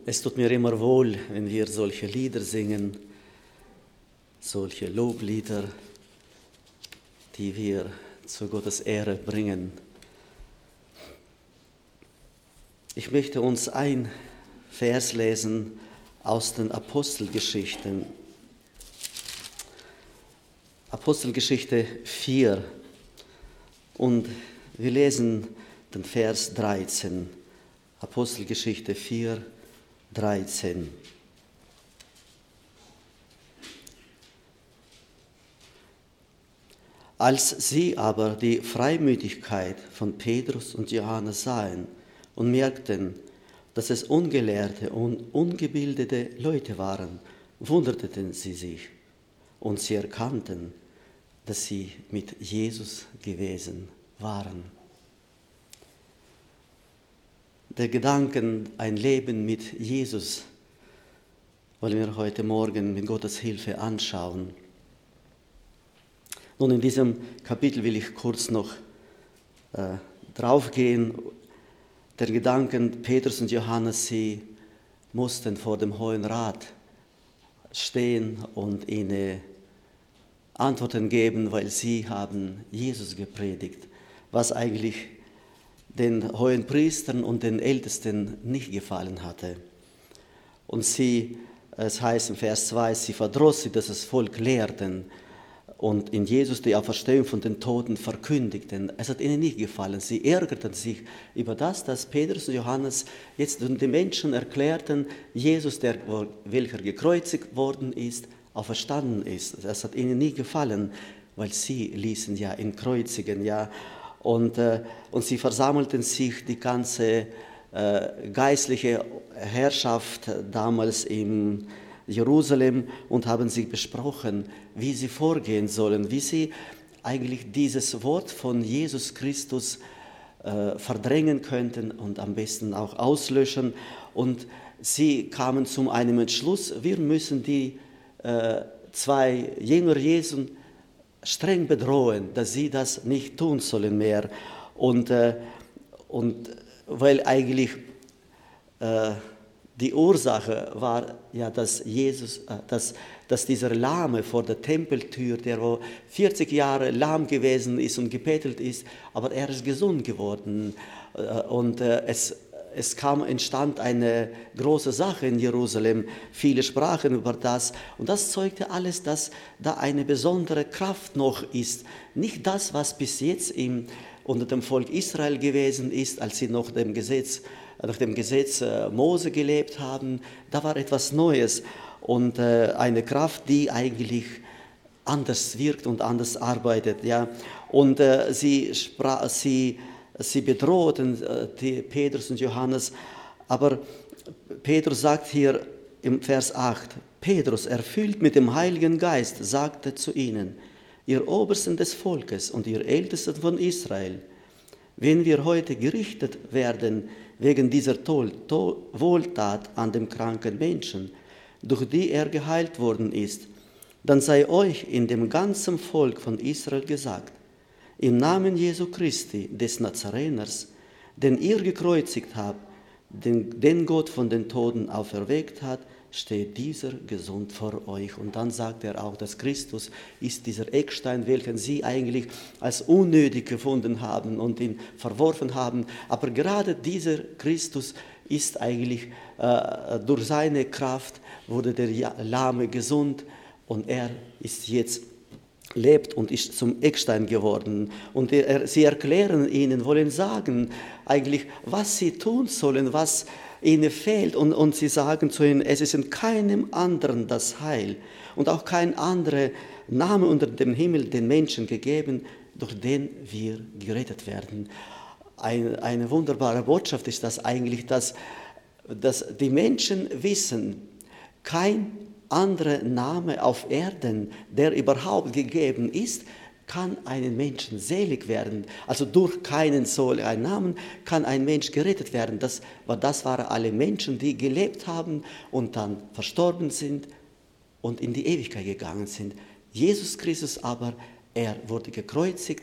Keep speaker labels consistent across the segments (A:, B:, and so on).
A: Es tut mir immer wohl, wenn wir solche Lieder singen, solche Loblieder, die wir zu Gottes Ehre bringen. Ich möchte uns ein Vers lesen aus den Apostelgeschichten. Apostelgeschichte 4 und wir lesen den Vers 13. Apostelgeschichte 4, 13. Als sie aber die Freimütigkeit von Petrus und Johannes sahen und merkten, dass es ungelehrte und ungebildete Leute waren, wunderten sie sich und sie erkannten, dass sie mit Jesus gewesen waren. Der Gedanken, ein Leben mit Jesus, wollen wir heute Morgen mit Gottes Hilfe anschauen. Nun, in diesem Kapitel will ich kurz noch draufgehen. Der Gedanken, Petrus und Johannes, sie mussten vor dem Hohen Rat stehen und ihnen Antworten geben, weil sie haben Jesus gepredigt, was eigentlich den hohen Priestern und den Ältesten nicht gefallen hatte. Und sie, es heißt im Vers 2, sie verdross sie, dass das Volk lehrten und in Jesus die Auferstehung von den Toten verkündigten. Es hat ihnen nicht gefallen. Sie ärgerten sich über das, dass Petrus und Johannes jetzt den Menschen erklärten, Jesus, welcher gekreuzigt worden ist, auferstanden ist. Das hat ihnen nie gefallen, weil sie ließen ja ihn kreuzigen, ja. Und sie versammelten sich, die ganze geistliche Herrschaft damals in Jerusalem und haben sich besprochen, wie sie vorgehen sollen, wie sie eigentlich dieses Wort von Jesus Christus verdrängen könnten und am besten auch auslöschen. Und sie kamen zu einem Entschluss, wir müssen die zwei Jünger Jesu streng bedrohen, dass sie das nicht tun sollen mehr. Und weil eigentlich die Ursache war ja, dass dass dieser Lahme vor der Tempeltür, der wo 40 Jahre lahm gewesen ist und gebettelt ist, aber er ist gesund geworden. Und entstand eine große Sache in Jerusalem. Viele sprachen über das. Und das zeugte alles, dass da eine besondere Kraft noch ist. Nicht das, was bis jetzt unter dem Volk Israel gewesen ist, als sie noch nach dem Gesetz Mose gelebt haben. Da war etwas Neues und eine Kraft, die eigentlich anders wirkt und anders arbeitet. Ja. Und sie bedrohten Petrus und Johannes, aber Petrus sagt hier im Vers 8, Petrus, erfüllt mit dem Heiligen Geist, sagte zu ihnen, ihr Obersten des Volkes und ihr Ältesten von Israel, wenn wir heute gerichtet werden wegen dieser Wohltat an dem kranken Menschen, durch die er geheilt worden ist, dann sei euch in dem ganzen Volk von Israel gesagt, im Namen Jesu Christi, des Nazareners, den ihr gekreuzigt habt, den Gott von den Toten auferweckt hat, steht dieser gesund vor euch. Und dann sagt er auch, dass Christus ist dieser Eckstein, welchen sie eigentlich als unnötig gefunden haben und ihn verworfen haben. Aber gerade dieser Christus ist eigentlich, durch seine Kraft wurde der Lahme gesund und er ist jetzt lebt und ist zum Eckstein geworden. Und sie erklären ihnen, wollen sagen, eigentlich, was sie tun sollen, was ihnen fehlt. Und sie sagen zu ihnen, es ist in keinem anderen das Heil und auch kein anderer Name unter dem Himmel den Menschen gegeben, durch den wir gerettet werden. Eine wunderbare Botschaft ist das eigentlich, dass die Menschen wissen, kein anderer Name auf Erden, der überhaupt gegeben ist, kann einen Menschen selig werden. Also durch keinen solchen Namen kann ein Mensch gerettet werden. Das waren alle Menschen, die gelebt haben und dann verstorben sind und in die Ewigkeit gegangen sind. Jesus Christus aber, er wurde gekreuzigt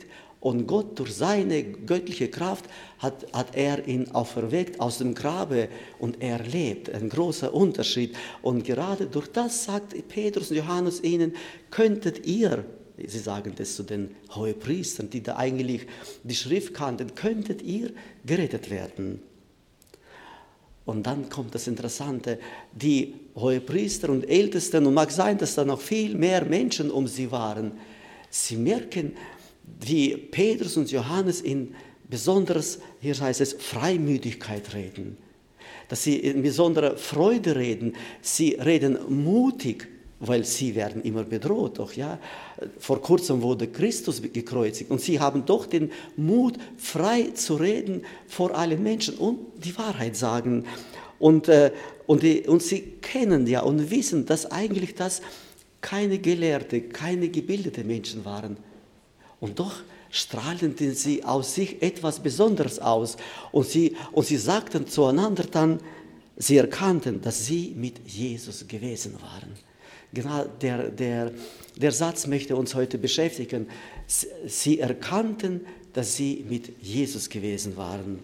A: Und Gott durch seine göttliche Kraft hat er ihn auferweckt aus dem Grabe und er lebt. Ein großer Unterschied. Und gerade durch das sagt Petrus und Johannes ihnen, könntet ihr, sie sagen das zu den Hohepriestern, die da eigentlich die Schrift kannten, könntet ihr gerettet werden. Und dann kommt das Interessante, die Hohepriester und Ältesten, und mag sein, dass da noch viel mehr Menschen um sie waren, sie merken, wie Petrus und Johannes in besonderes, hier heißt es, Freimütigkeit reden, dass sie in besonderer Freude reden, sie reden mutig, weil sie werden immer bedroht, doch ja, vor kurzem wurde Christus gekreuzigt und sie haben doch den Mut, frei zu reden vor allen Menschen und die Wahrheit sagen und sie kennen ja und wissen, dass eigentlich das keine gelehrte, keine gebildete Menschen waren. Und doch strahlten sie aus sich etwas Besonderes aus. Und sie sagten zueinander dann, sie erkannten, dass sie mit Jesus gewesen waren. Genau der Satz möchte uns heute beschäftigen. Sie erkannten, dass sie mit Jesus gewesen waren.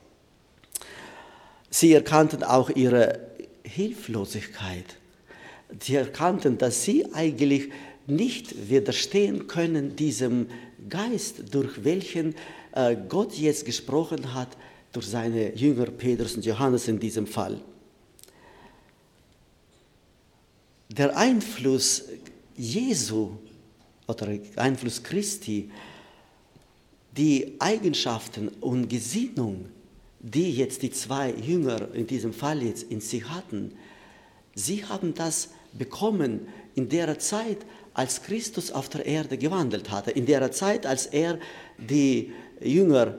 A: Sie erkannten auch ihre Hilflosigkeit. Sie erkannten, dass sie eigentlich nicht widerstehen können diesem Geist, durch welchen Gott jetzt gesprochen hat, durch seine Jünger Petrus und Johannes in diesem Fall. Der Einfluss Jesu oder Einfluss Christi, die Eigenschaften und Gesinnung, die jetzt die zwei Jünger in diesem Fall jetzt in sich hatten, sie haben das bekommen in der Zeit, als Christus auf der Erde gewandelt hatte, in der Zeit, als er die Jünger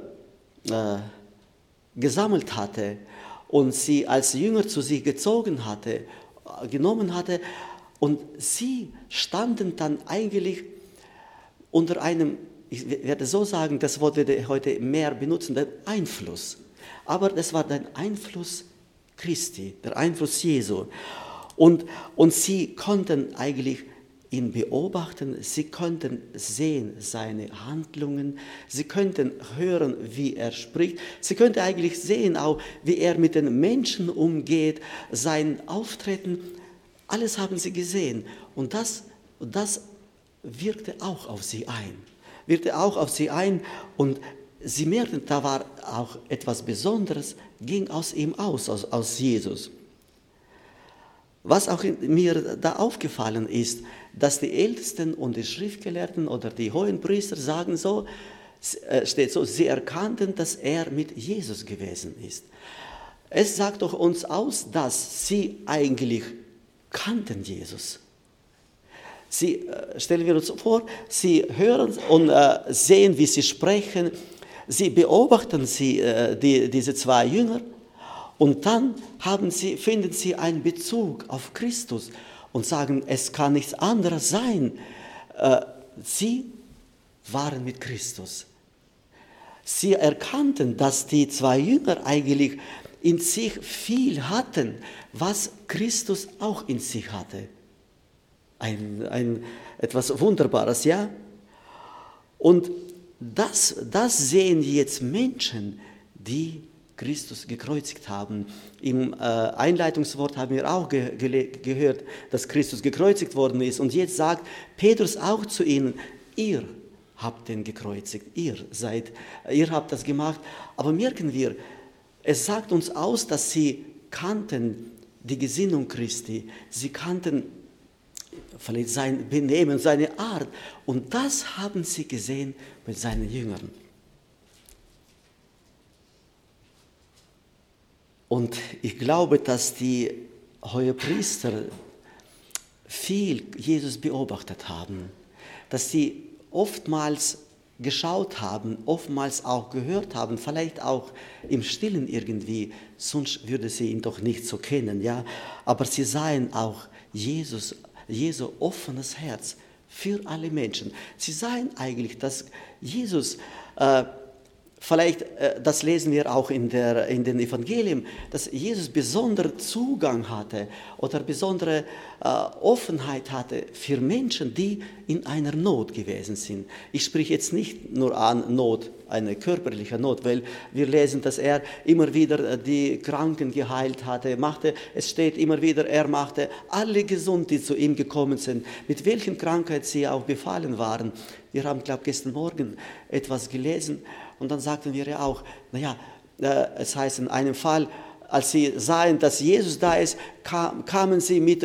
A: gesammelt hatte und sie als Jünger zu sich genommen hatte und sie standen dann eigentlich unter einem, ich werde so sagen, das Wort werde ich heute mehr benutzen, der Einfluss. Aber das war der Einfluss Christi, der Einfluss Jesu. Und sie konnten eigentlich ihn beobachten, sie konnten sehen seine Handlungen, sie könnten hören, wie er spricht, sie könnten eigentlich sehen auch, wie er mit den Menschen umgeht, sein Auftreten, alles haben sie gesehen. Und das wirkte auch auf sie ein. Und sie merkten, da war auch etwas Besonderes, ging aus ihm aus Jesus. Was auch mir da aufgefallen ist, dass die Ältesten und die Schriftgelehrten oder die Hohenpriester sagen so, steht so, sie erkannten, dass er mit Jesus gewesen ist. Es sagt doch uns aus, dass sie eigentlich kannten Jesus. Stellen wir uns vor, sie hören und sehen, wie sie sprechen, sie beobachten diese zwei Jünger. Und dann finden sie einen Bezug auf Christus und sagen, es kann nichts anderes sein. Sie waren mit Christus. Sie erkannten, dass die zwei Jünger eigentlich in sich viel hatten, was Christus auch in sich hatte. Etwas Wunderbares, ja? Und das sehen jetzt Menschen, die Christus gekreuzigt haben. Im Einleitungswort haben wir auch gehört, dass Christus gekreuzigt worden ist. Und jetzt sagt Petrus auch zu ihnen, ihr habt den gekreuzigt, ihr habt das gemacht. Aber merken wir, es sagt uns aus, dass sie kannten die Gesinnung Christi, sie kannten vielleicht sein Benehmen, seine Art. Und das haben sie gesehen bei seinen Jüngern. Und ich glaube, dass die Hohepriester viel Jesus beobachtet haben, dass sie oftmals geschaut haben, oftmals auch gehört haben, vielleicht auch im Stillen irgendwie, sonst würde sie ihn doch nicht so kennen, ja. Aber sie sahen auch Jesu offenes Herz für alle Menschen. Sie sahen eigentlich, dass Jesus Vielleicht, das lesen wir auch in den Evangelien, dass Jesus besonderen Zugang hatte oder besondere Offenheit hatte für Menschen, die in einer Not gewesen sind. Ich spreche jetzt nicht nur an Not, eine körperliche Not, weil wir lesen, dass er immer wieder die Kranken geheilt hatte, es steht immer wieder, er machte alle gesund, die zu ihm gekommen sind, mit welchen Krankheiten sie auch befallen waren. Wir haben, glaube ich, gestern Morgen etwas gelesen. Und dann sagten wir ja auch, es heißt in einem Fall, als sie sahen, dass Jesus da ist, kamen sie mit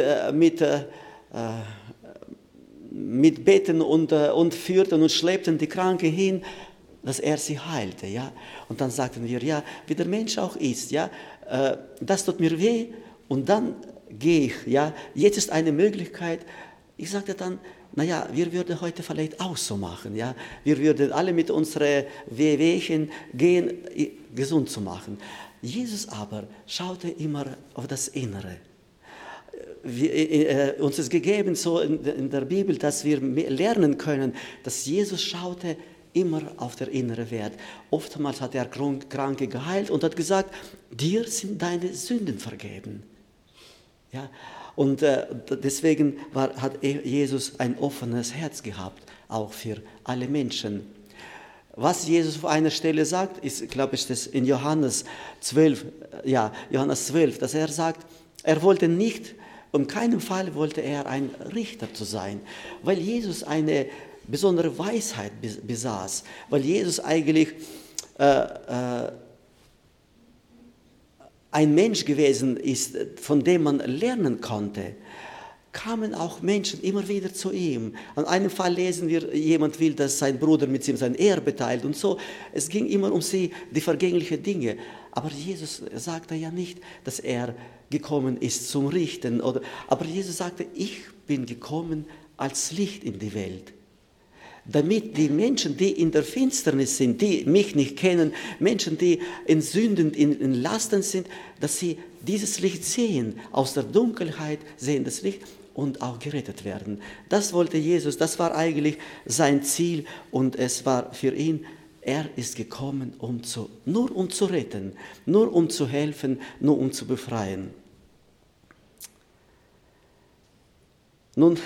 A: Betten und führten und schleppten die Kranken hin, dass er sie heilte. Ja? Und dann sagten wir, ja, wie der Mensch auch ist, ja, das tut mir weh und dann gehe ich. Ja? Jetzt ist eine Möglichkeit. Ich sagte dann, wir würden heute vielleicht auch so machen. Ja? Wir würden alle mit unseren Wehwehchen gehen, gesund zu machen. Jesus aber schaute immer auf das Innere. Uns ist gegeben so in der Bibel, dass wir lernen können, dass Jesus schaute immer auf der innere Wert. Oftmals hat er Kranke geheilt und hat gesagt, dir sind deine Sünden vergeben. Ja? Und deswegen hat Jesus ein offenes Herz gehabt, auch für alle Menschen. Was Jesus auf einer Stelle sagt, ist, glaube ich, das in Johannes 12, dass er sagt, er wollte nicht, um keinen Fall wollte er ein Richter zu sein, weil Jesus eine besondere Weisheit besaß, weil Jesus eigentlich ein Mensch gewesen ist, von dem man lernen konnte, kamen auch Menschen immer wieder zu ihm. An einem Fall lesen wir, jemand will, dass sein Bruder mit ihm sein Erbe teilt und so. Es ging immer um sie, die vergänglichen Dinge. Aber Jesus sagte ja nicht, dass er gekommen ist zum Richten. Aber Jesus sagte, ich bin gekommen als Licht in die Welt. Damit die Menschen, die in der Finsternis sind, die mich nicht kennen, Menschen, die in Sünden, in Lasten sind, dass sie dieses Licht sehen, aus der Dunkelheit sehen das Licht und auch gerettet werden. Das wollte Jesus, das war eigentlich sein Ziel und es war für ihn, er ist gekommen, nur um zu retten, nur um zu helfen, nur um zu befreien. Nun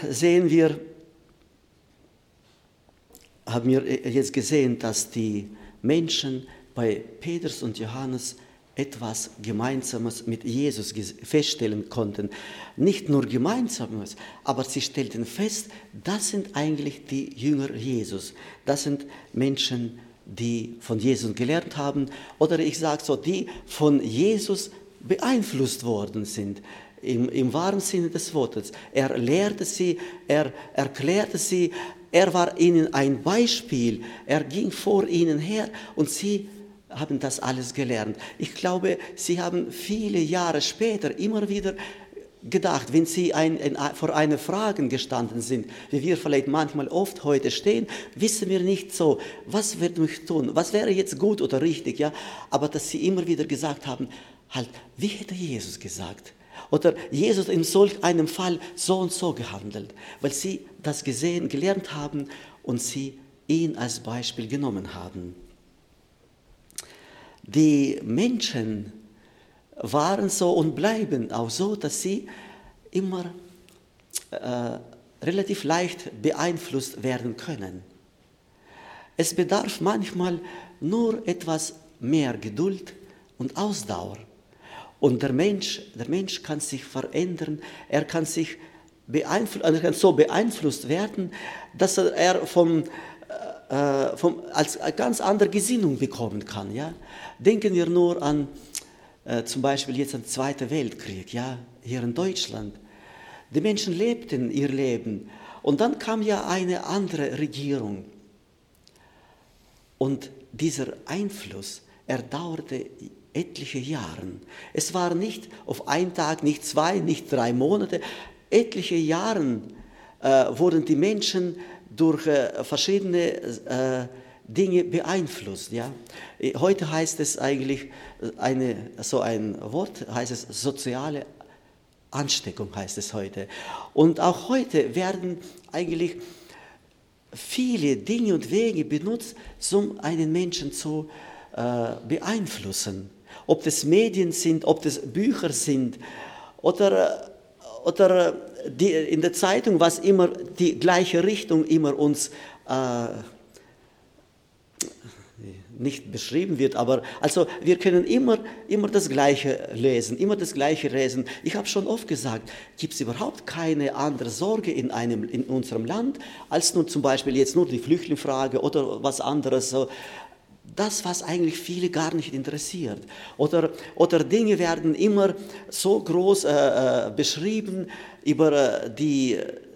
A: haben wir jetzt gesehen, dass die Menschen bei Petrus und Johannes etwas Gemeinsames mit Jesus feststellen konnten. Nicht nur Gemeinsames, aber sie stellten fest, das sind eigentlich die Jünger Jesus. Das sind Menschen, die von Jesus gelernt haben oder ich sage so, die von Jesus beeinflusst worden sind. Im wahren Sinne des Wortes. Er lehrte sie, er erklärte sie, er war ihnen ein Beispiel, er ging vor ihnen her und sie haben das alles gelernt. Ich glaube, sie haben viele Jahre später immer wieder gedacht, wenn sie vor einer Frage gestanden sind, wie wir vielleicht manchmal oft heute stehen, wissen wir nicht so, was werden wir tun, was wäre jetzt gut oder richtig, ja? Aber dass sie immer wieder gesagt haben, halt, wie hätte Jesus gesagt? Oder Jesus in solch einem Fall so und so gehandelt, weil sie das gelernt haben und sie ihn als Beispiel genommen haben. Die Menschen waren so und bleiben auch so, dass sie immer relativ leicht beeinflusst werden können. Es bedarf manchmal nur etwas mehr Geduld und Ausdauer. Und der Mensch kann sich verändern, er kann so beeinflusst werden, dass er als ganz andere Gesinnung bekommen kann. Ja? Denken wir nur an zum Beispiel jetzt an den Zweiten Weltkrieg, ja? Hier in Deutschland. Die Menschen lebten ihr Leben und dann kam ja eine andere Regierung. Und dieser Einfluss, er dauerte etliche Jahre. Es war nicht auf einen Tag, nicht 2, nicht 3 Monate. Etliche Jahre wurden die Menschen durch verschiedene Dinge beeinflusst. Ja? Heute heißt es eigentlich, so ein Wort heißt es soziale Ansteckung, heißt es heute. Und auch heute werden eigentlich viele Dinge und Wege benutzt, um einen Menschen zu beeinflussen. Ob das Medien sind, ob das Bücher sind oder in der Zeitung, was immer die gleiche Richtung immer uns nicht beschrieben wird, aber also wir können immer das Gleiche lesen, immer das Gleiche lesen. Ich habe schon oft gesagt, gibt es überhaupt keine andere Sorge in unserem Land, als nur zum Beispiel jetzt nur die Flüchtlingsfrage oder was anderes. So. Das, was eigentlich viele gar nicht interessiert. Oder Dinge werden immer so groß beschrieben über die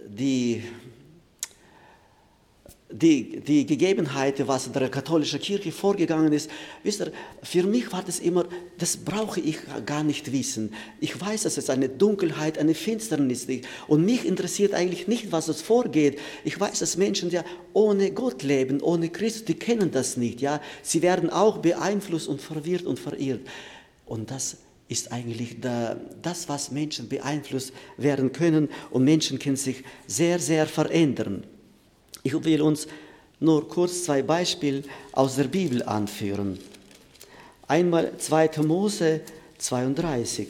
A: Gegebenheiten, was in der katholischen Kirche vorgegangen ist. Wisst ihr, für mich war das immer, das brauche ich gar nicht wissen. Ich weiß, dass es eine Dunkelheit, eine Finsternis ist. Und mich interessiert eigentlich nicht, was es vorgeht. Ich weiß, dass Menschen ja ohne Gott leben, ohne Christus, die kennen das nicht. Ja? Sie werden auch beeinflusst und verwirrt und verirrt. Und das ist eigentlich das, was Menschen beeinflusst werden können. Und Menschen können sich sehr, sehr verändern. Ich will uns nur kurz 2 Beispiele aus der Bibel anführen. Einmal 2. Mose 32.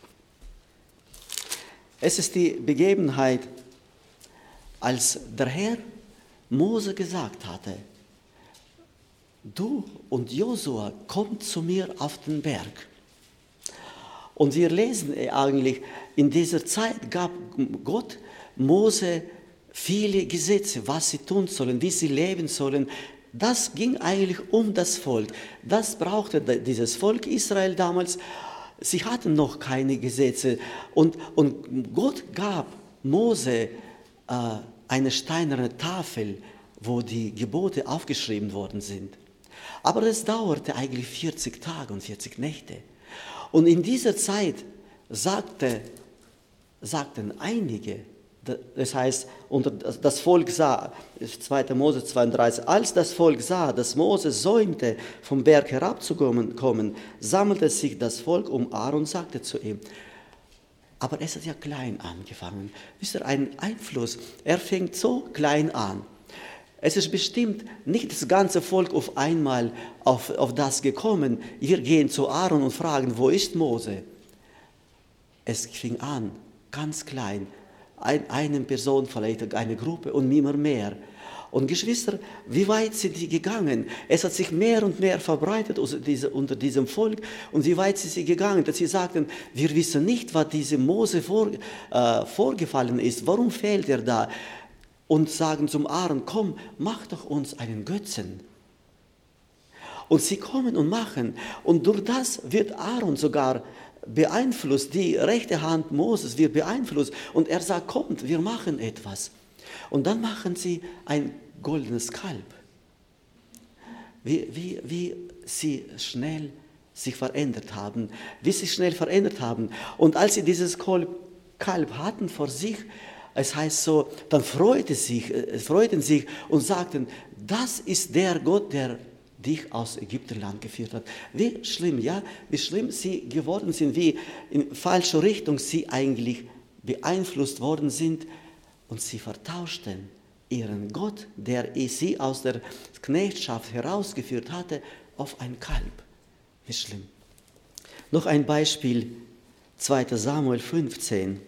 A: Es ist die Begebenheit, als der Herr Mose gesagt hatte, du und Josua, kommt zu mir auf den Berg. Und wir lesen eigentlich, in dieser Zeit gab Gott Mose viele Gesetze, was sie tun sollen, wie sie leben sollen. Das ging eigentlich um das Volk. Das brauchte dieses Volk Israel damals. Sie hatten noch keine Gesetze. Und Gott gab Mose eine steinerne Tafel, wo die Gebote aufgeschrieben worden sind. Aber es dauerte eigentlich 40 Tage und 40 Nächte. Und in dieser Zeit sagten einige, das heißt, das Volk sah, 2. Mose 32, als das Volk sah, dass Mose säumte, vom Berg herabzukommen, sammelte sich das Volk um Aaron und sagte zu ihm, aber es hat ja klein angefangen. Wisst ihr, ein Einfluss, er fängt so klein an. Es ist bestimmt nicht das ganze Volk auf einmal auf das gekommen. Wir gehen zu Aaron und fragen, wo ist Mose? Es fing an, ganz klein. Eine Person, vielleicht eine Gruppe und immer mehr. Und Geschwister, wie weit sind die gegangen? Es hat sich mehr und mehr verbreitet unter diesem Volk. Und wie weit sind sie gegangen, dass sie sagten, wir wissen nicht, was diesem Mose vorgefallen ist. Warum fehlt er da? Und sagen zum Aaron, komm, mach doch uns einen Götzen. Und sie kommen und machen. Und durch das wird Aaron sogar beeinflusst, die rechte Hand Moses wird beeinflusst und er sagt, kommt, wir machen etwas. Und dann machen sie ein goldenes Kalb. Wie sie schnell sich verändert haben, Und als sie dieses Kalb hatten vor sich, es heißt so, dann freuten sich und sagten, das ist der Gott, der dich aus Ägyptenland geführt hat. Wie schlimm, ja? Wie schlimm sie geworden sind, wie in falsche Richtung sie eigentlich beeinflusst worden sind und sie vertauschten ihren Gott, der sie aus der Knechtschaft herausgeführt hatte, auf ein Kalb. Wie schlimm. Noch ein Beispiel, 2. Samuel 15.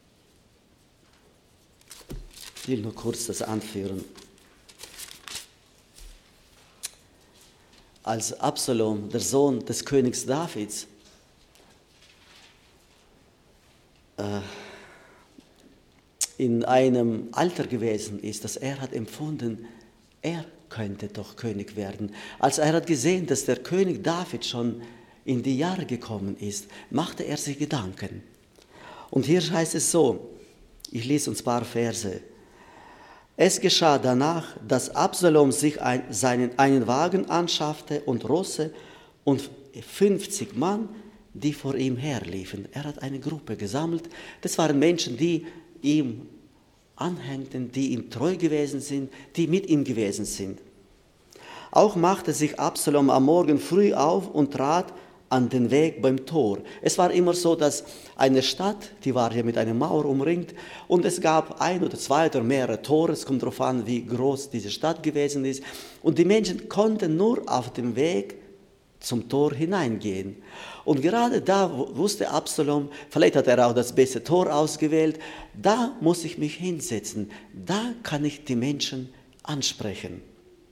A: Ich will nur kurz das anführen. Als Absalom, der Sohn des Königs Davids, in einem Alter gewesen ist, dass er hat empfunden, er könnte doch König werden. Als er hat gesehen, dass der König David schon in die Jahre gekommen ist, machte er sich Gedanken. Und hier heißt es so, ich lese uns ein paar Verse. Es geschah danach, dass Absalom sich einen Wagen anschaffte und Rosse und 50 Mann, die vor ihm herliefen. Er hat eine Gruppe gesammelt. Das waren Menschen, die ihm anhängten, die ihm treu gewesen sind, die mit ihm gewesen sind. Auch machte sich Absalom am Morgen früh auf und trat an den Weg beim Tor. Es war immer so, dass eine Stadt, die war ja mit einer Mauer umringt und es gab 1 oder 2 oder mehrere Tore, es kommt darauf an, wie groß diese Stadt gewesen ist. Und die Menschen konnten nur auf dem Weg zum Tor hineingehen. Und gerade da wusste Absalom, vielleicht hat er auch das beste Tor ausgewählt, da muss ich mich hinsetzen, da kann ich die Menschen ansprechen.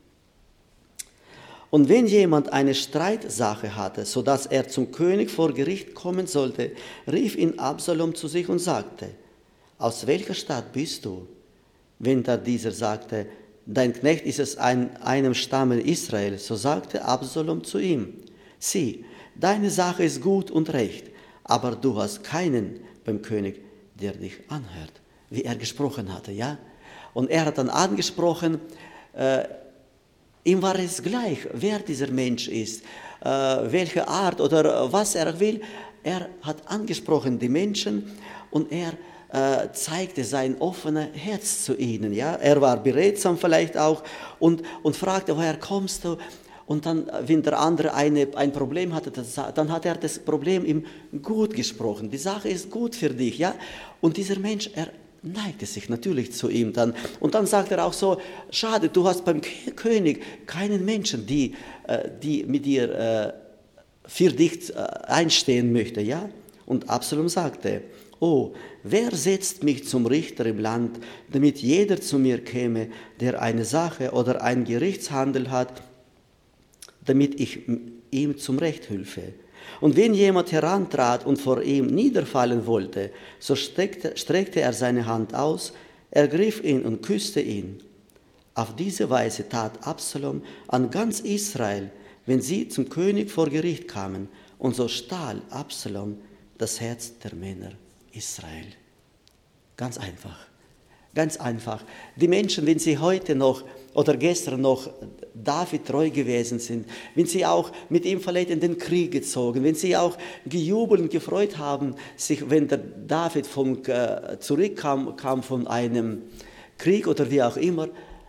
A: Und wenn jemand eine Streitsache hatte, sodass er zum König vor Gericht kommen sollte, rief ihn Absalom zu sich und sagte, aus welcher Stadt bist du? Wenn da dieser sagte, dein Knecht ist es einem Stamme Israel, so sagte Absalom zu ihm, sieh, deine Sache ist gut und recht, aber du hast keinen beim König, der dich anhört, wie er gesprochen hatte, ja? Und er hat dann angesprochen, ihm war es gleich, wer dieser Mensch ist, welche Art oder was er will. Er hat angesprochen die Menschen und er zeigte sein offenes Herz zu ihnen. Ja? Er war beredsam vielleicht auch und fragte, woher kommst du? Und dann, wenn der andere ein Problem hatte, dann hat er das Problem ihm gut gesprochen. Die Sache ist gut für dich. Ja? Und dieser Mensch, er neigte sich natürlich zu ihm dann. Und dann sagt er auch so, schade, du hast beim König keinen Menschen, die mit dir für dich einstehen möchte. Ja? Und Absalom sagte, oh, wer setzt mich zum Richter im Land, damit jeder zu mir käme, der eine Sache oder ein Gerichtshandel hat, damit ich ihm zum Recht hülfe. Und wenn jemand herantrat und vor ihm niederfallen wollte, so streckte er seine Hand aus, ergriff ihn und küsste ihn. Auf diese Weise tat Absalom an ganz Israel, wenn sie zum König vor Gericht kamen, und so stahl Absalom das Herz der Männer Israel. Ganz einfach. Ganz einfach. Die Menschen, wenn sie heute noch oder gestern noch David treu gewesen sind, wenn sie auch mit ihm vielleicht in den Krieg gezogen, wenn sie auch gejubelt und gefreut haben, wenn der David zurückkam von einem Krieg oder wie auch immer,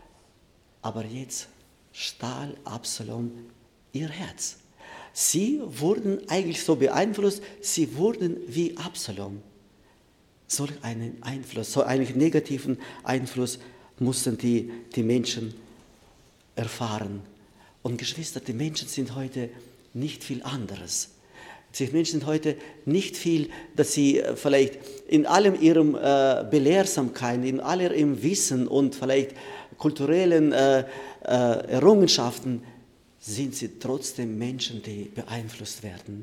A: aber jetzt stahl Absalom ihr Herz. Sie wurden eigentlich so beeinflusst, sie wurden wie Absalom. Solch einen Einfluss, so einen negativen Einfluss mussten die Menschen erfahren. Und Geschwister, die Menschen sind heute nicht viel anderes. Die Menschen sind heute nicht viel, dass sie vielleicht in allem ihrem Belehrsamkeit, in allem ihrem Wissen und vielleicht kulturellen Errungenschaften sind sie trotzdem Menschen, die beeinflusst werden.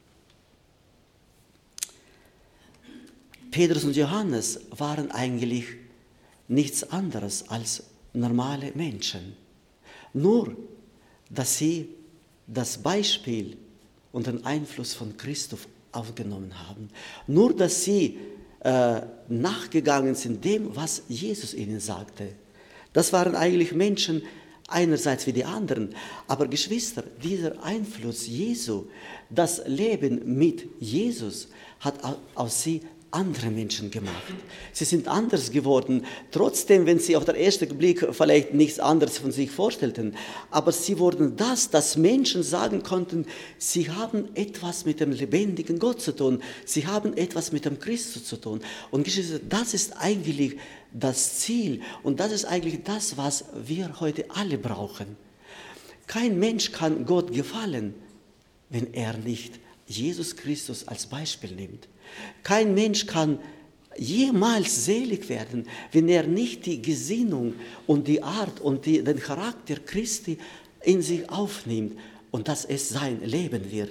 A: Petrus und Johannes waren eigentlich nichts anderes als normale Menschen. Nur, dass sie das Beispiel und den Einfluss von Christus aufgenommen haben. Nur, dass sie nachgegangen sind dem, was Jesus ihnen sagte. Das waren eigentlich Menschen, einerseits wie die anderen. Aber Geschwister, dieser Einfluss Jesu, das Leben mit Jesus, hat aus sie andere Menschen gemacht. Sie sind anders geworden, trotzdem, wenn sie auf den ersten Blick vielleicht nichts anderes von sich vorstellten. Aber sie wurden das, dass Menschen sagen konnten, sie haben etwas mit dem lebendigen Gott zu tun. Sie haben etwas mit dem Christus zu tun. Und Geschwister, das ist eigentlich das Ziel und das ist eigentlich das, was wir heute alle brauchen. Kein Mensch kann Gott gefallen, wenn er nicht Jesus Christus als Beispiel nimmt. Kein Mensch kann jemals selig werden, wenn er nicht die Gesinnung und die Art und den Charakter Christi in sich aufnimmt und dass es sein Leben wird.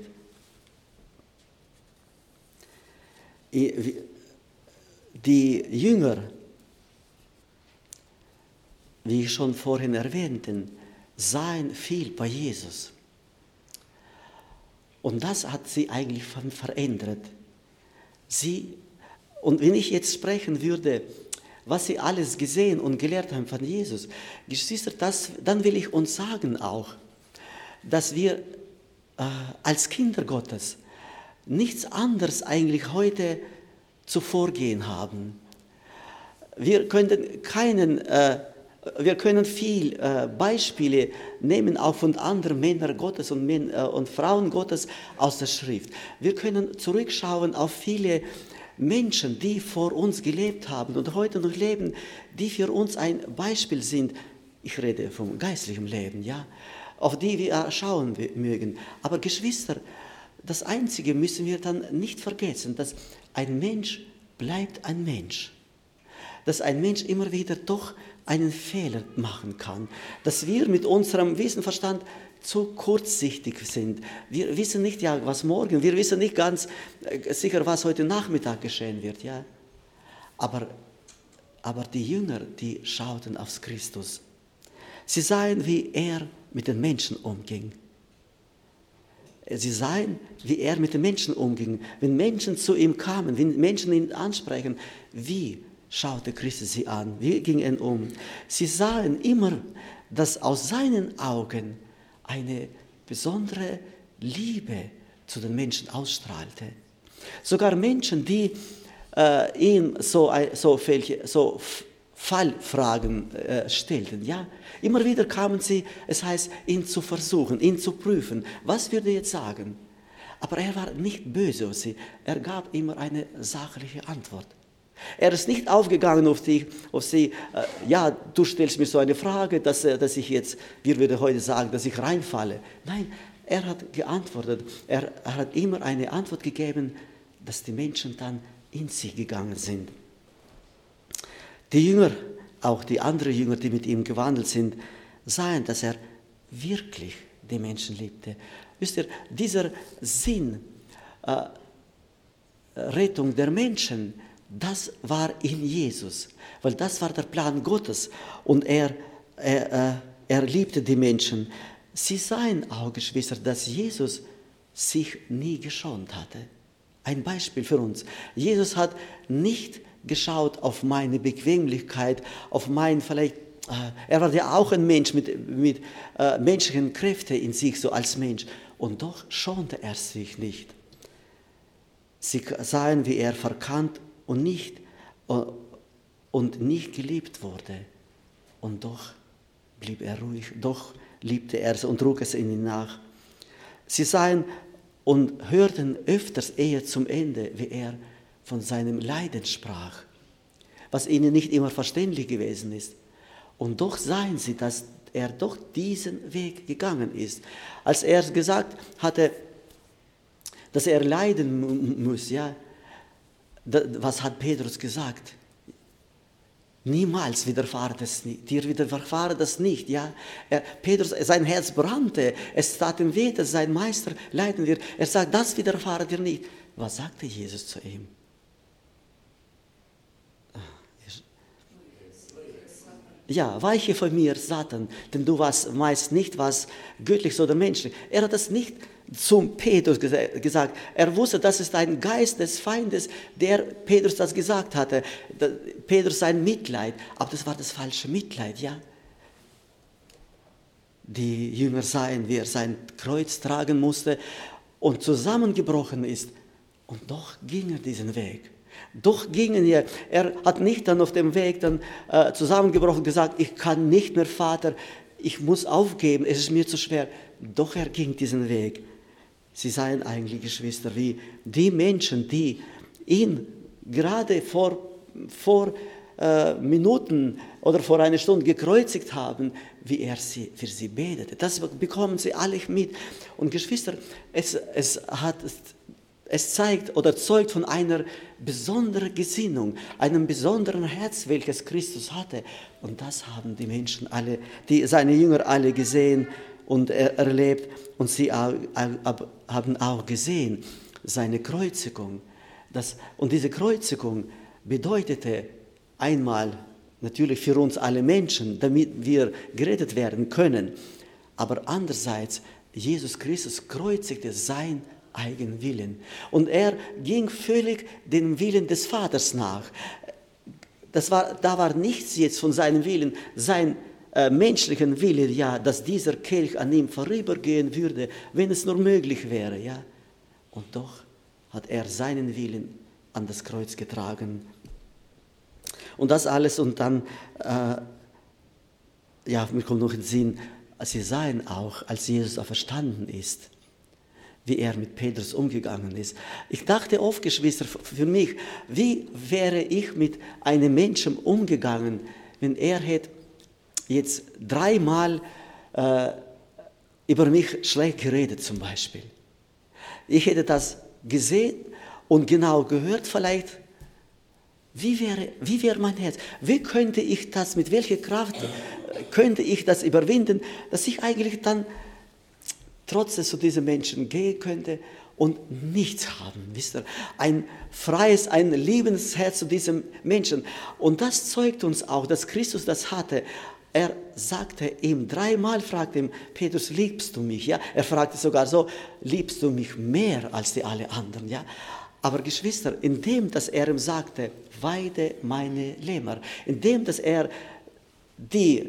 A: Die Jünger, wie ich schon vorhin erwähnte, sahen viel bei Jesus. Und das hat sie eigentlich verändert. Und wenn ich jetzt sprechen würde, was sie alles gesehen und gelehrt haben von Jesus, Geschwister, dann will ich uns sagen auch, dass wir als Kinder Gottes nichts anderes eigentlich heute zu vorgehen haben. Wir können viel Beispiele nehmen, auch von anderen Männern Gottes und Frauen Gottes aus der Schrift. Wir können zurückschauen auf viele Menschen, die vor uns gelebt haben und heute noch leben, die für uns ein Beispiel sind. Ich rede vom geistlichen Leben, ja. auf die wir schauen mögen. Aber Geschwister, das Einzige müssen wir dann nicht vergessen, dass ein Mensch bleibt ein Mensch. Dass ein Mensch immer wieder doch einen Fehler machen kann. Dass wir mit unserem Wissenverstand zu kurzsichtig sind. Wir wissen nicht, ja, was morgen, wir wissen nicht ganz sicher, was heute Nachmittag geschehen wird. Ja? Aber die Jünger, die schauten auf Christus. Sie sahen, wie er mit den Menschen umging. Sie sahen, wie er mit den Menschen umging. Wenn Menschen zu ihm kamen, wenn Menschen ihn ansprechen, wie schaute Christus sie an? Wie ging er um? Sie sahen immer, dass aus seinen Augen eine besondere Liebe zu den Menschen ausstrahlte. Sogar Menschen, die ihm so Fallfragen stellten. Ja? Immer wieder kamen sie, es heißt, ihn zu versuchen, ihn zu prüfen. Was würde er jetzt sagen? Aber er war nicht böse auf sie. Er gab immer eine sachliche Antwort. Er ist nicht aufgegangen auf sie, ja, du stellst mir so eine Frage, dass ich jetzt, wir würden heute sagen, dass ich reinfalle. Nein, er hat geantwortet. Er hat immer eine Antwort gegeben, dass die Menschen dann in sich gegangen sind. Die Jünger, auch die anderen Jünger, die mit ihm gewandelt sind, sahen, dass er wirklich die Menschen liebte. Wisst ihr, dieser Sinn, Rettung der Menschen, das war in Jesus, weil das war der Plan Gottes und er liebte die Menschen. Sie sahen auch, Geschwister, dass Jesus sich nie geschont hatte. Ein Beispiel für uns. Jesus hat nicht geschaut auf meine Bequemlichkeit, auf mein vielleicht, er war ja auch ein Mensch mit menschlichen Kräften in sich, so als Mensch. Und doch schonte er sich nicht. Sie sahen, wie er verkannt und nicht geliebt wurde. Und doch blieb er ruhig, doch liebte er es und trug es ihnen nach. Sie sahen und hörten öfters eher zum Ende, wie er von seinem Leiden sprach, was ihnen nicht immer verständlich gewesen ist. Und doch sahen sie, dass er doch diesen Weg gegangen ist. Als er gesagt hatte, dass er leiden muss, ja, was hat Petrus gesagt? Niemals widerfahre das nicht, dir widerfahre das nicht. Ja? Petrus, sein Herz brannte, es tat ihm weh, dass sein Meister leiden wird. Er sagt, das widerfahre dir nicht. Was sagte Jesus zu ihm? Ja, weiche von mir, Satan, denn du weißt nicht, was göttlich oder menschlich. Er hat das nicht zum Petrus gesagt. Er wusste, das ist ein Geist des Feindes, der Petrus das gesagt hatte. Petrus sein Mitleid, aber das war das falsche Mitleid, ja. Die Jünger sahen, wie er sein Kreuz tragen musste und zusammengebrochen ist. Und doch ging er diesen Weg. Doch gingen er hat nicht dann auf dem Weg dann zusammengebrochen gesagt, ich kann nicht mehr, Vater, ich muss aufgeben, es ist mir zu schwer. Doch er ging diesen Weg. Sie seien eigentlich, Geschwister, wie die Menschen, die ihn gerade vor Minuten oder vor einer Stunde gekreuzigt haben, wie er für sie betete. Das bekommen sie alle mit. Und Geschwister, es zeigt oder zeugt von einer besonderen Gesinnung, einem besonderen Herz, welches Christus hatte. Und das haben die Menschen alle, seine Jünger alle gesehen und erlebt. Und sie haben auch gesehen seine Kreuzigung. Und diese Kreuzigung bedeutete einmal natürlich für uns alle Menschen, damit wir gerettet werden können. Aber andererseits, Jesus Christus kreuzigte sein Eigenwillen. Und er ging völlig dem Willen des Vaters nach. Da war nichts jetzt von seinem Willen, sein menschlichen Willen, ja, dass dieser Kelch an ihm vorübergehen würde, wenn es nur möglich wäre, ja. Und doch hat er seinen Willen an das Kreuz getragen. Und das alles und dann, mir kommt noch in den Sinn, sie sahen auch, als Jesus auferstanden ist, wie er mit Petrus umgegangen ist. Ich dachte oft, Geschwister, für mich, wie wäre ich mit einem Menschen umgegangen, wenn er hätte jetzt dreimal über mich schlecht geredet zum Beispiel. Ich hätte das gesehen und genau gehört vielleicht, wie wäre mein Herz? Wie könnte ich das, mit welcher Kraft könnte ich das überwinden, dass ich eigentlich dann trotzdem zu diesen Menschen gehen könnte und nichts haben, wisst ihr? Ein freies, ein liebendes Herz zu diesem Menschen. Und das zeugt uns auch, dass Christus das hatte. Er sagte ihm, 3-mal fragte ihm, Petrus, liebst du mich? Ja? Er fragte sogar so, liebst du mich mehr als die alle anderen? Ja? Aber Geschwister, indem, dass er ihm sagte, weide meine Lämmer, indem, dass er die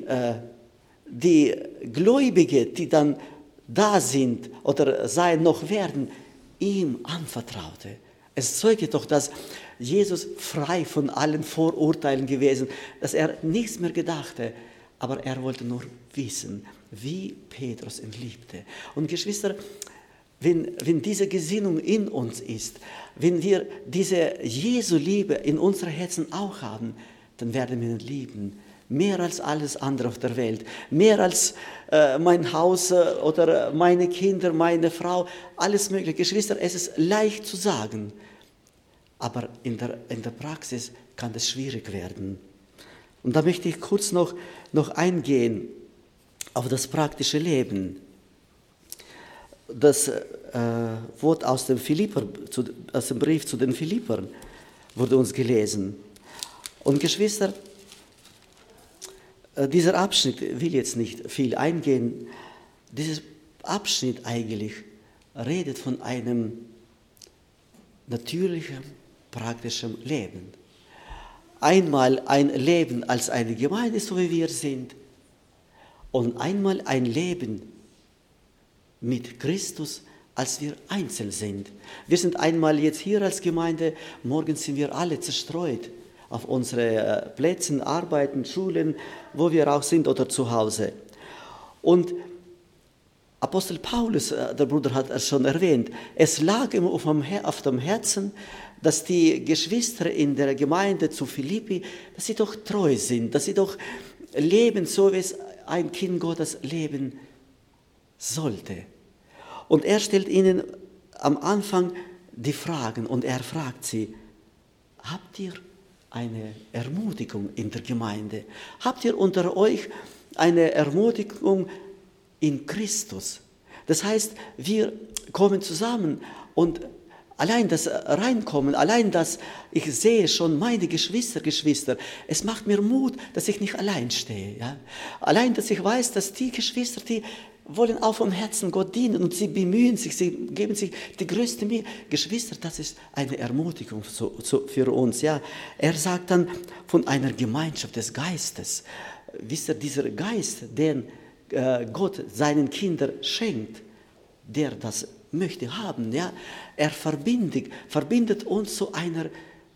A: Gläubige, die dann da sind oder sein noch werden, ihm anvertraute. Es zeugt doch, dass Jesus frei von allen Vorurteilen gewesen, dass er nichts mehr gedachte, aber er wollte nur wissen, wie Petrus ihn liebte. Und Geschwister, wenn diese Gesinnung in uns ist, wenn wir diese Jesu-Liebe in unseren Herzen auch haben, dann werden wir ihn lieben. Mehr als alles andere auf der Welt. Mehr als mein Haus oder meine Kinder, meine Frau, alles Mögliche. Geschwister, es ist leicht zu sagen, aber in der Praxis kann es schwierig werden. Und da möchte ich kurz noch eingehen auf das praktische Leben. Das Wort aus dem Brief zu den Philippern wurde uns gelesen. Und Geschwister, dieser Abschnitt, ich will jetzt nicht viel eingehen, dieser Abschnitt eigentlich redet von einem natürlichen, praktischen Leben. Einmal ein Leben als eine Gemeinde, so wie wir sind, und einmal ein Leben mit Christus, als wir einzeln sind. Wir sind einmal jetzt hier als Gemeinde, morgen sind wir alle zerstreut auf unsere Plätzen, Arbeiten, Schulen, wo wir auch sind oder zu Hause. Und Apostel Paulus, der Bruder hat es schon erwähnt, es lag ihm auf dem Herzen, dass die Geschwister in der Gemeinde zu Philippi, dass sie doch treu sind, dass sie doch leben, so wie es ein Kind Gottes leben sollte. Und er stellt ihnen am Anfang die Fragen und er fragt sie, habt ihr eine Ermutigung in der Gemeinde? Habt ihr unter euch eine Ermutigung in Christus? Das heißt, wir kommen zusammen und allein das Reinkommen, allein das, ich sehe schon meine Geschwister, es macht mir Mut, dass ich nicht allein stehe. Ja? Allein, dass ich weiß, dass die Geschwister, die wollen auch vom Herzen Gott dienen und sie bemühen sich, sie geben sich die größte Mühe. Geschwister, das ist eine Ermutigung für uns. Ja. Er sagt dann von einer Gemeinschaft des Geistes. Wisst ihr, dieser Geist, den Gott seinen Kindern schenkt, der das möchte haben, ja, er verbindet uns zu einer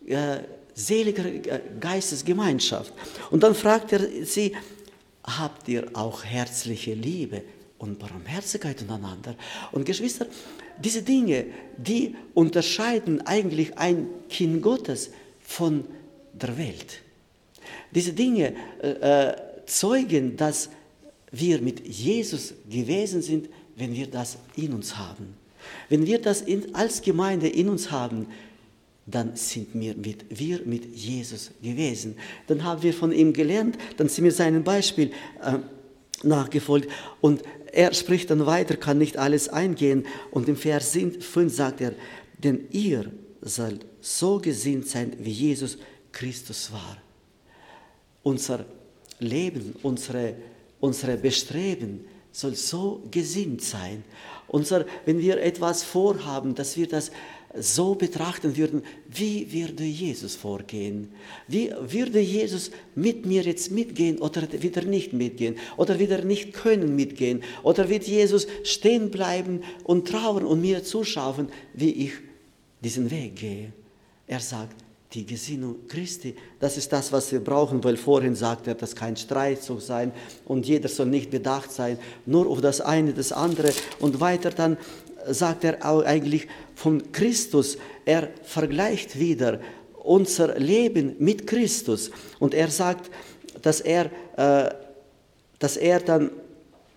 A: seligen Geistesgemeinschaft. Und dann fragt er sie, habt ihr auch herzliche Liebe und Barmherzigkeit untereinander? Und Geschwister, diese Dinge, die unterscheiden eigentlich ein Kind Gottes von der Welt. Diese Dinge zeugen, dass wir mit Jesus gewesen sind, wenn wir das in uns haben. Wenn wir das als Gemeinde in uns haben, dann sind wir mit Jesus gewesen. Dann haben wir von ihm gelernt, dann sind wir seinem Beispiel nachgefolgt. Und er spricht dann weiter, kann nicht alles eingehen. Und im Vers 5 sagt er, denn ihr sollt so gesinnt sein, wie Jesus Christus war. Unser Leben, unsere Bestreben soll so gesinnt sein. Wenn wir etwas vorhaben, dass wir das so betrachten würden, wie würde Jesus vorgehen? Wie würde Jesus mit mir jetzt mitgehen oder wieder nicht mitgehen? Oder wieder nicht können mitgehen? Oder wird Jesus stehen bleiben und trauern und mir zuschauen, wie ich diesen Weg gehe? Er sagt, die Gesinnung Christi, das ist das, was wir brauchen, weil vorhin sagt er, dass kein Streit soll sein und jeder soll nicht bedacht sein, nur auf das eine, das andere. Und weiter dann sagt er auch eigentlich von Christus, er vergleicht wieder unser Leben mit Christus. Und er sagt, dass er dann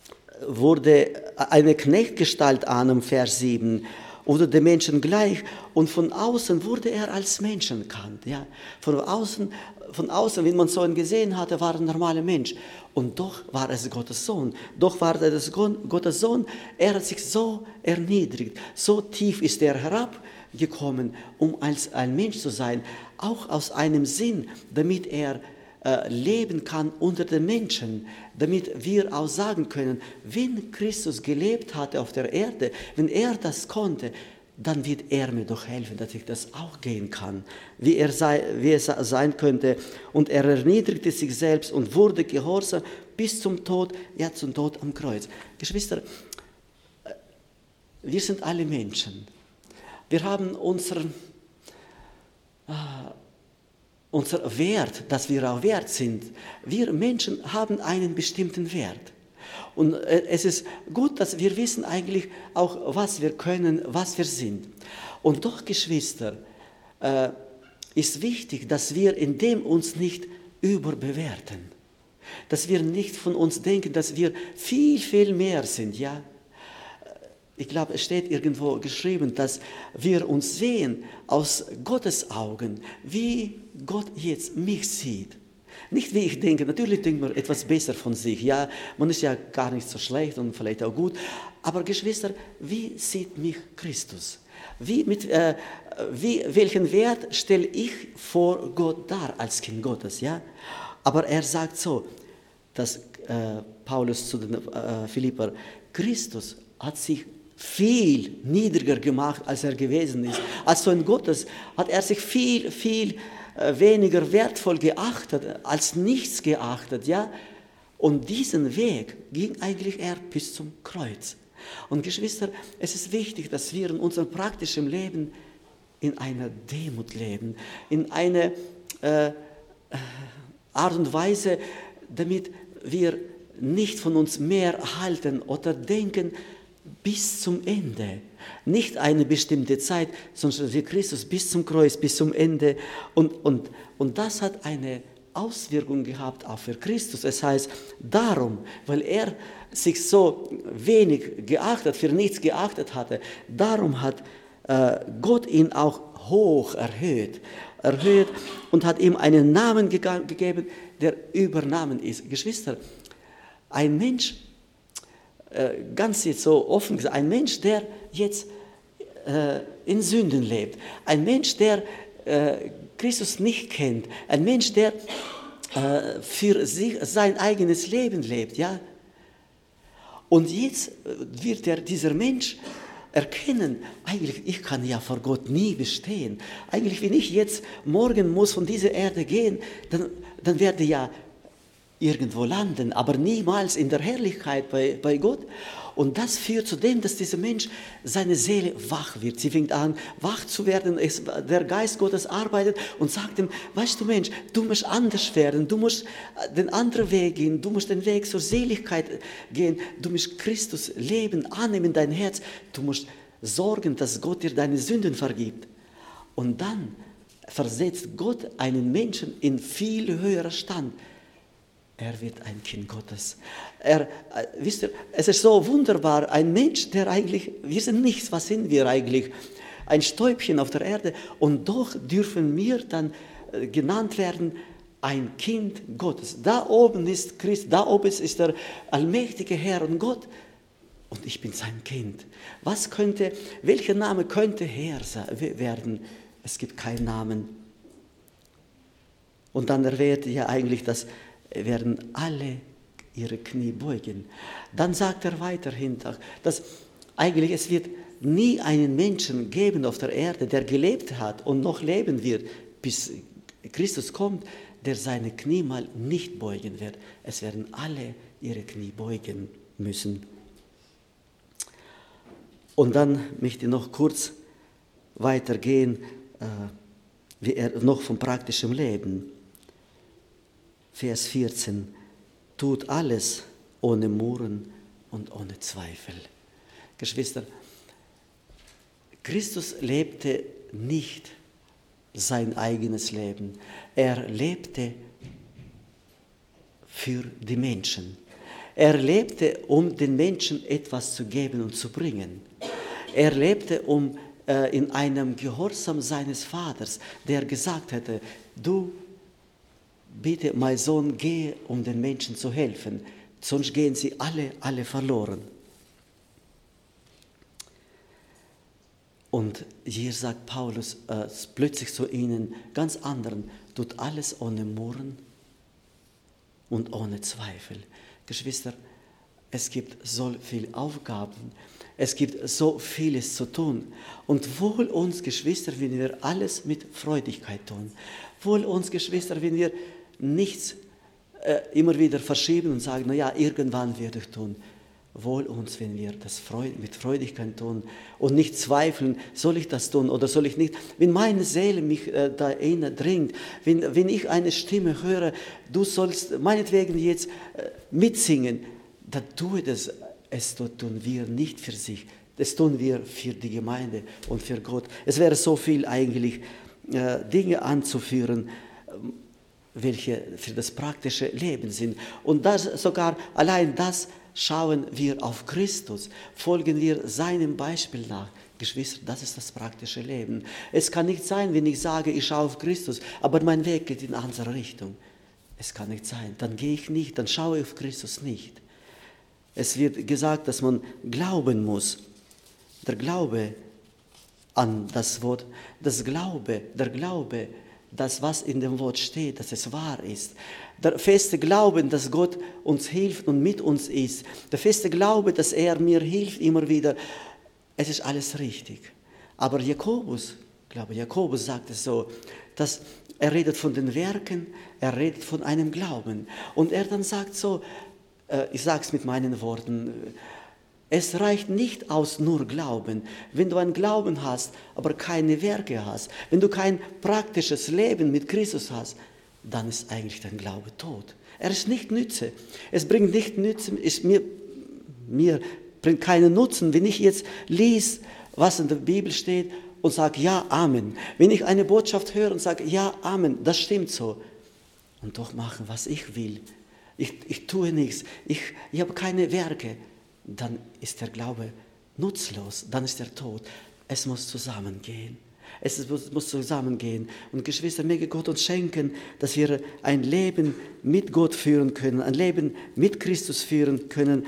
A: wurde eine Knechtgestalt an, im Vers 7, oder den Menschen gleich, und von außen wurde er als Menschen erkannt. Ja. Von außen, wenn man so ihn gesehen hatte, war er ein normaler Mensch. Und doch war es Gottes Sohn. Doch war es Gottes Sohn. Er hat sich so erniedrigt, so tief ist er herabgekommen, um als ein Mensch zu sein, auch aus einem Sinn, damit er leben kann unter den Menschen, damit wir auch sagen können, wenn Christus gelebt hatte auf der Erde, wenn er das konnte, dann wird er mir doch helfen, dass ich das auch gehen kann, wie es sein könnte. Und er erniedrigte sich selbst und wurde gehorsam bis zum Tod, ja zum Tod am Kreuz. Geschwister, wir sind alle Menschen. Wir haben unser Wert, dass wir auch wert sind. Wir Menschen haben einen bestimmten Wert. Und es ist gut, dass wir wissen eigentlich auch, was wir können, was wir sind. Und doch, Geschwister, ist wichtig, dass wir in dem uns nicht überbewerten. Dass wir nicht von uns denken, dass wir viel, viel mehr sind, ja. Ich glaube, es steht irgendwo geschrieben, dass wir uns sehen aus Gottes Augen, wie Gott jetzt mich sieht. Nicht wie ich denke, natürlich denkt man etwas besser von sich, ja, man ist ja gar nicht so schlecht und vielleicht auch gut, aber Geschwister, wie sieht mich Christus? Welchen Wert stelle ich vor Gott dar als Kind Gottes, ja? Aber er sagt so, dass Paulus zu den Philipper, Christus hat sich viel niedriger gemacht, als er gewesen ist. Als Sohn Gottes hat er sich viel, viel weniger wertvoll geachtet, als nichts geachtet, ja. Und diesen Weg ging eigentlich er bis zum Kreuz. Und Geschwister, es ist wichtig, dass wir in unserem praktischen Leben in einer Demut leben, in einer Art und Weise, damit wir nicht von uns mehr halten oder denken, bis zum Ende. Nicht eine bestimmte Zeit, sondern wie Christus bis zum Kreuz, bis zum Ende. Und das hat eine Auswirkung gehabt auch für Christus. Es heißt, darum, weil er sich so wenig geachtet, für nichts geachtet hatte, darum hat Gott ihn auch hoch erhöht und hat ihm einen Namen gegeben, der über Namen ist. Geschwister, ein Mensch, ganz jetzt so offen gesagt, ein Mensch, der jetzt in Sünden lebt, ein Mensch, der Christus nicht kennt, ein Mensch, der für sich sein eigenes Leben lebt, ja. Und jetzt wird dieser Mensch erkennen, eigentlich, ich kann ja vor Gott nie bestehen. Eigentlich, wenn ich jetzt morgen muss von dieser Erde gehen, dann werde ich ja irgendwo landen, aber niemals in der Herrlichkeit bei Gott. Und das führt zu dem, dass dieser Mensch, seine Seele wach wird. Sie fängt an, wach zu werden. Der Geist Gottes arbeitet und sagt ihm, weißt du Mensch, du musst anders werden, du musst den anderen Weg gehen, du musst den Weg zur Seligkeit gehen, du musst Christus leben, annehmen in dein Herz, du musst sorgen, dass Gott dir deine Sünden vergibt. Und dann versetzt Gott einen Menschen in viel höherer Stand. Er wird ein Kind Gottes. Wisst ihr, es ist so wunderbar, ein Mensch, der eigentlich, wir sind nichts, was sind wir eigentlich? Ein Stäubchen auf der Erde, und doch dürfen wir dann genannt werden, ein Kind Gottes. Da oben ist Christ, da oben ist der allmächtige Herr und Gott, und ich bin sein Kind. Welcher Name könnte Herr werden? Es gibt keinen Namen. Und dann erwähnt ja eigentlich, dass werden alle ihre Knie beugen. Dann sagt er weiterhin, dass eigentlich es wird nie einen Menschen geben auf der Erde, der gelebt hat und noch leben wird, bis Christus kommt, der seine Knie mal nicht beugen wird. Es werden alle ihre Knie beugen müssen. Und dann möchte ich noch kurz weitergehen, wie er noch vom praktischen Leben. Vers 14, tut alles ohne Murren und ohne Zweifel. Geschwister, Christus lebte nicht sein eigenes Leben. Er lebte für die Menschen. Er lebte, um den Menschen etwas zu geben und zu bringen. Er lebte, um in einem Gehorsam seines Vaters, der gesagt hätte, du, bitte, mein Sohn, gehe, um den Menschen zu helfen, sonst gehen sie alle verloren. Und hier sagt Paulus plötzlich zu ihnen, ganz anderen, tut alles ohne Murren und ohne Zweifel. Geschwister, es gibt so viele Aufgaben, es gibt so vieles zu tun. Und wohl uns, Geschwister, wenn wir alles mit Freudigkeit tun. Wohl uns, Geschwister, wenn wir nichts immer wieder verschieben und sagen, naja, irgendwann werde ich tun. Wohl uns, wenn wir das mit Freudigkeit tun und nicht zweifeln, soll ich das tun oder soll ich nicht. Wenn meine Seele mich da drängt, wenn ich eine Stimme höre, du sollst meinetwegen jetzt mitsingen, dann tue das. Es tun wir nicht für sich, das tun wir für die Gemeinde und für Gott. Es wäre so viel eigentlich Dinge anzuführen, welche für das praktische Leben sind. Und das sogar allein das schauen wir auf Christus, folgen wir seinem Beispiel nach. Geschwister, das ist das praktische Leben. Es kann nicht sein, wenn ich sage, ich schaue auf Christus, aber mein Weg geht in eine andere Richtung. Es kann nicht sein, dann gehe ich nicht, dann schaue ich auf Christus nicht. Es wird gesagt, dass man glauben muss. Der Glaube an das Wort, der Glaube, das, was in dem Wort steht, dass es wahr ist. Der feste Glauben, dass Gott uns hilft und mit uns ist. Der feste Glaube, dass er mir hilft immer wieder. Es ist alles richtig. Aber Jakobus sagt es so, dass er redet von den Werken, er redet von einem Glauben. Und er dann sagt so, ich sage es mit meinen Worten, es reicht nicht aus nur Glauben. Wenn du einen Glauben hast, aber keine Werke hast, wenn du kein praktisches Leben mit Christus hast, dann ist eigentlich dein Glaube tot. Er ist nicht Nütze. Es bringt nicht Nütze, mir bringt keinen Nutzen, wenn ich jetzt lese, was in der Bibel steht und sage, ja, Amen. Wenn ich eine Botschaft höre und sage, ja, Amen, das stimmt so. Und doch machen, was ich will. Ich tue nichts. Ich habe keine Werke. Dann ist der Glaube nutzlos, dann ist er tot. Es muss zusammengehen. Es muss zusammengehen. Und Geschwister, möge Gott uns schenken, dass wir ein Leben mit Gott führen können, ein Leben mit Christus führen können,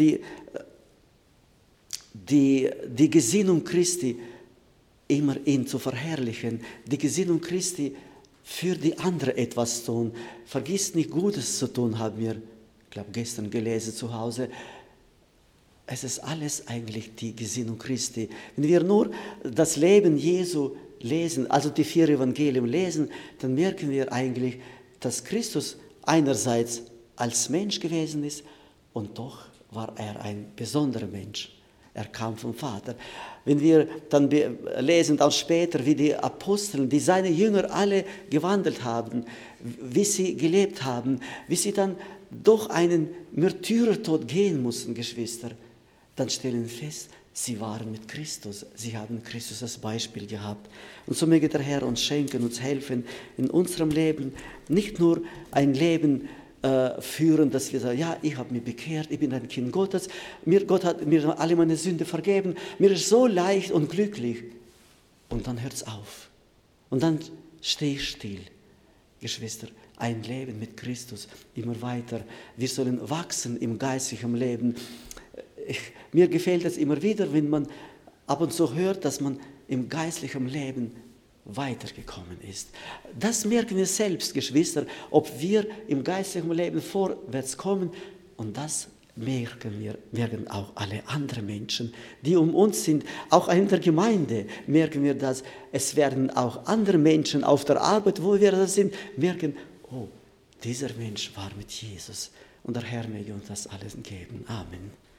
A: die Gesinnung Christi immer ihn zu verherrlichen, die Gesinnung Christi für die anderen etwas tun. Vergiss nicht, Gutes zu tun, haben wir, ich glaube, gestern gelesen zu Hause. Es ist alles eigentlich die Gesinnung Christi. Wenn wir nur das Leben Jesu lesen, also die 4 Evangelien lesen, dann merken wir eigentlich, dass Christus einerseits als Mensch gewesen ist und doch war er ein besonderer Mensch. Er kam vom Vater. Wenn wir dann lesen, dann später, wie die Apostel, wie seine Jünger alle gewandelt haben, wie sie gelebt haben, wie sie dann durch einen Märtyrertod gehen mussten, Geschwister, dann stellen wir fest, sie waren mit Christus. Sie haben Christus als Beispiel gehabt. Und so möge der Herr uns schenken, uns helfen, in unserem Leben nicht nur ein Leben führen, dass wir sagen, ja, ich habe mich bekehrt, ich bin ein Kind Gottes, Gott hat mir alle meine Sünde vergeben, mir ist so leicht und glücklich. Und dann hört es auf. Und dann stehe ich still. Geschwister, ein Leben mit Christus, immer weiter. Wir sollen wachsen im geistlichen Leben. Mir gefällt es immer wieder, wenn man ab und zu hört, dass man im geistlichen Leben weitergekommen ist. Das merken wir selbst, Geschwister, ob wir im geistlichen Leben vorwärts kommen, und das merken auch alle anderen Menschen, die um uns sind. Auch in der Gemeinde merken wir das. Es werden auch andere Menschen auf der Arbeit, wo wir da sind, merken, oh, dieser Mensch war mit Jesus. Und der Herr möge uns das alles geben. Amen.